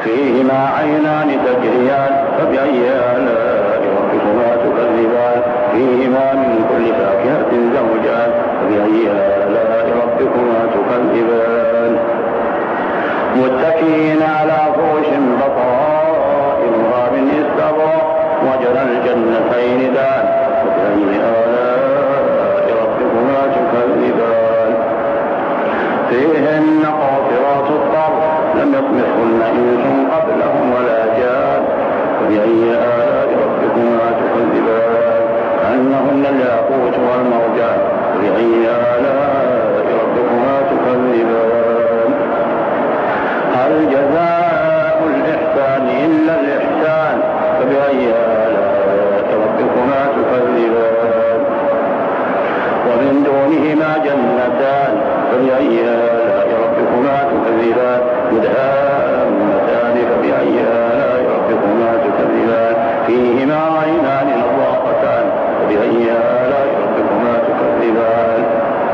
فيهما عينان تجريان فبأي آلاء ربكما تكذبان فيهما من كل فاكهة زوجان فبأي آلاء ربكما تكذبان متكئين على فرش بطائنها من استبرق وجنى الجنتين دان فبأي آلاء ربكما تكذبان فيهن قاصرات الطرف لم يطمثهن إنس قبلهم ولا جان فبأي آلاء ربكما تكذبان كأنهن الياقوت والمرجان فبأي آلاء ربكما تكذبان هل جزاء الإحسان إلا الإحسان فبأي آلاء ربكما تكذبان ومن دونهما جنتان فبأي آلاء ربكما تكذبان مدهامتان فبأي آلاء ربكما تكذبان فيهما عينان نضاقتان فبأي آلاء ربكما تكذبان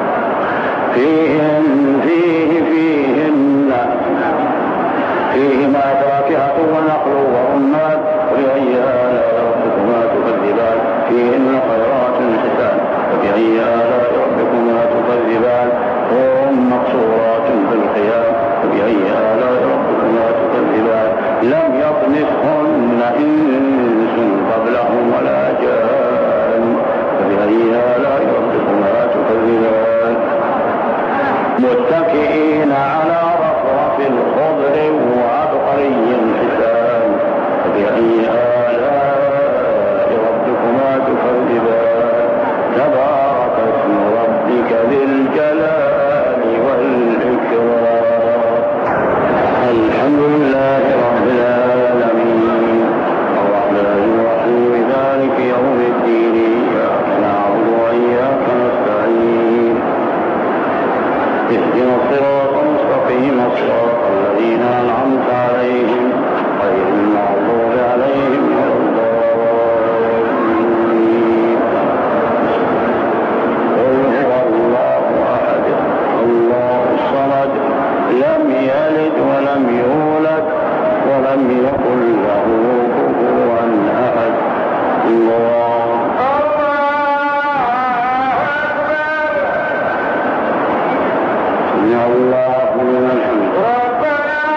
فيهما فاكهة ونخل ورمان فبأي آلاء ربكما تكذبان فيهن خيرات حسان فبأي آلاء ربكما تكذبان وهم مقصورات في الخيام فبأي آلاء ربكما تكذبان لم يطمثهن إنس قبلهم ولا جان فبأي آلاء ربكما تكذبان متكئين على رفرف خضر وعبقري حسان فبأي آلاء ربكما تكذبان تبارك اسم ربك ذي الجلال والإكرام الحمد لله رب العالمين الرحمن الرحيم مالك يوم الدين إياك نعبد وإياك نستعين اهدنا الصراط المستقيم صراط الذين أنعمت عليهم غير المغضوب عليهم ولا الضالين قل هو الله أحد الله الصمد لم يلد ولم يولد ولم يكن له كفوا أحد الله سمع الله لمن حمده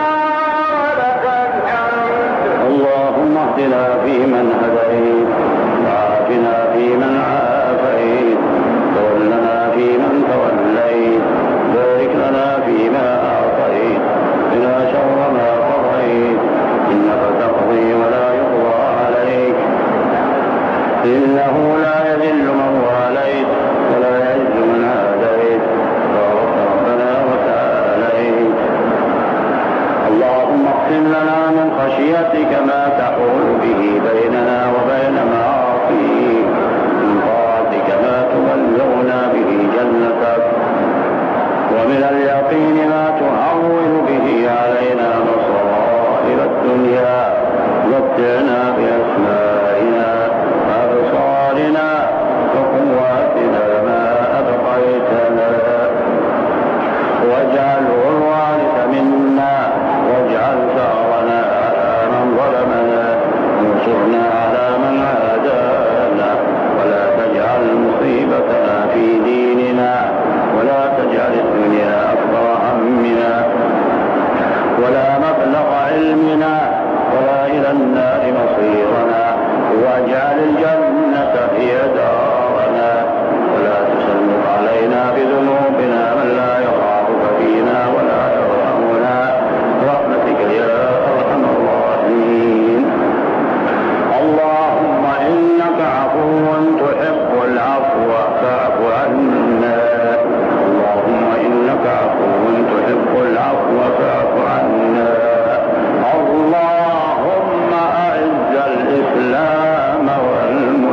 اللهم اهدنا فيمن هديت وعافنا فيمن عافيت وتولنا فيمن توليت بارك لنا فيما أعطيت وقنا شر ما قضيت إنك تقضي ولا يقضى عليك إنه لا يذل من واليت ولا يعز من عاديت بارك ربنا وتعاليت اللهم اقسم لنا من خشيتك ما تحول به بيننا وبين معاصيك من طاعتك ما تبلغنا به جنتك ومن اليقين ما تهون به علينا مصائب الدنيا متعنا بأسمائنا وأبصارنا وقواتنا ما أبقيتنا واجعله الوارث منا واجعل ثأرنا على من ظلمنا وانصرنا على من عادانا ولا تجعل مصيبتنا في ديننا ولا تجعل الدنيا أكبر همنا ولا مبلغ علمنا ولا إلى النار مصيرنا واجعل الجنة هي دارنا ولا تسلط علينا بذنوبنا من لا يخافك فينا ولا يرحمنا برحمتك يا أرحم الراحمين اللهم إنك عفو تحب العفو فاعف عنا اللهم إنك عفو تحب العفو فاعف عنا اللهم أعز الإسلام والمسلمين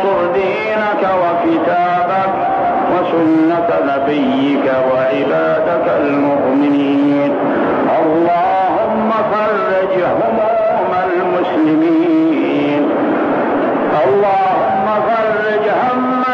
وانصر دينك وكتابك وسنة نبيك وعبادك المؤمنين. اللهم فرج هموم المسلمين. اللهم فرج هم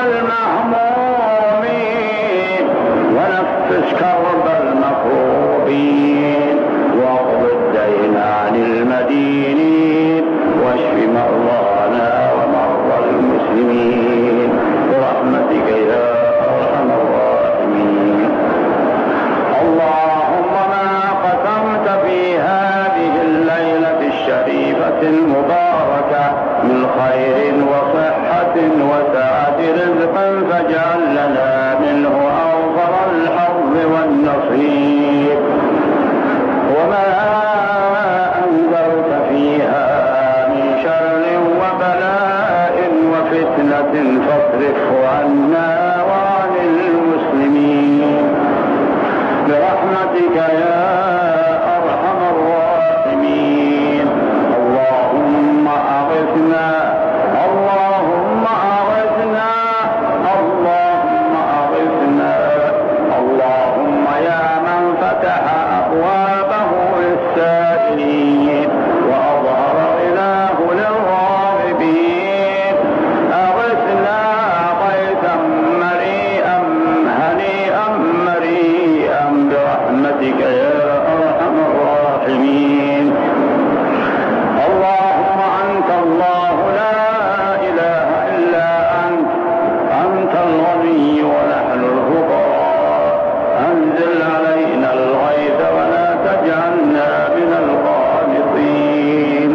المهمومين ونفس كرب المكروبين واقض الدين عن المدينين واشف مرضانا ومرضى المسلمين برحمتك يا أرحم الراحمين. اللهم ما قسمت في هذه الليلة الشريفة المباركة من خير وصحة وسعة رزق فاجعل لنا منه أوفر الحظ والنصيب. وما أنزلت فيها من شر وبلاء وفتنة فاصرفه عنا وعن المسلمين برحمتك يا أرحم الراحمين. اللهم أغثنا اللهم أغثنا اللهم أغثنا. اللهم يا من فتح أبوابه للسائلين وأظهر غناه للراغبين أغثنا غيثا مريئا هنيئا مريئا برحمتك يا أرحم الراحمين. اللهم أنت الله لا إله إلا أنت. أنت الغني ونحن الفقراء. أنزل علينا الغيث ولا تجعلنا من القانطين.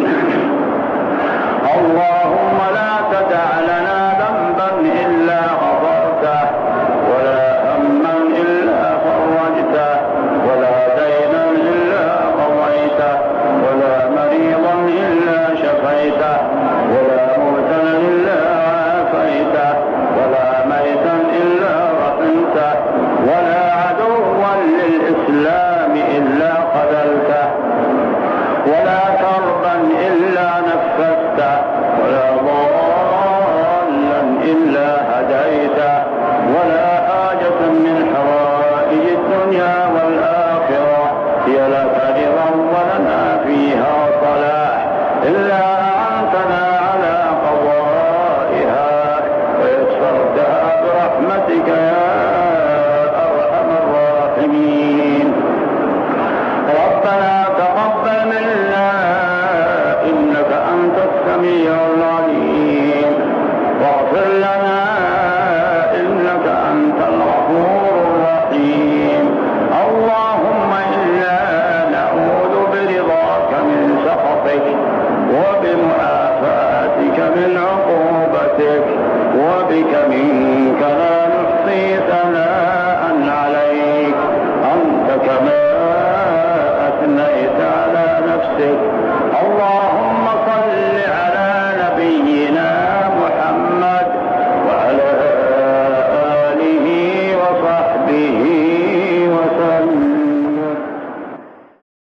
اللهم لا تدع لنا ذنبا إلا غفرته ولا هما إلا فرجته ولا دينا إلا قضيته ولا مريضا إلا شفيته ولا مبتلا إلا عافيته ولا ميتا إلا رحمته ولا عدوا للإسلام إلا قتلته ولا كربا إلا نفسته ولا ضالا إلا هديته ولا حاجة من حوائج الدنيا والآخرة هي لك رضا ولنا فيها صلاح إلا أعنتنا على قضائها ويسرتها برحمتك يا أرحم الراحمين. ربنا تقبل منا إنك أنت السميع العليم واغفر لنا إنك أنت الغفور الرحيم. اللهم إنا نعوذ برضاك من سخطك وبمعافاتك من عقوبتك